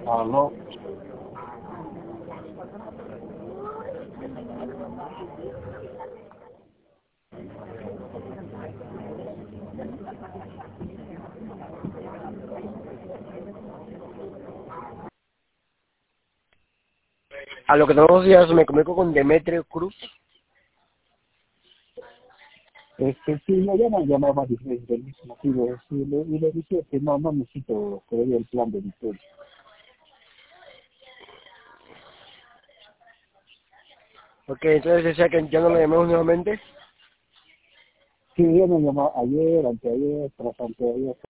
Aló. A lo que todos los días me comunico con Demetrio Cruz. Sí, ya me han llamado más veces del mismo motivo. Sí, y le dije que no necesito todavía el plan de Victoria. Ok, entonces decía que ya no lo llamemos nuevamente. Sí, ya me llamó ayer, anteayer, tras anteayer.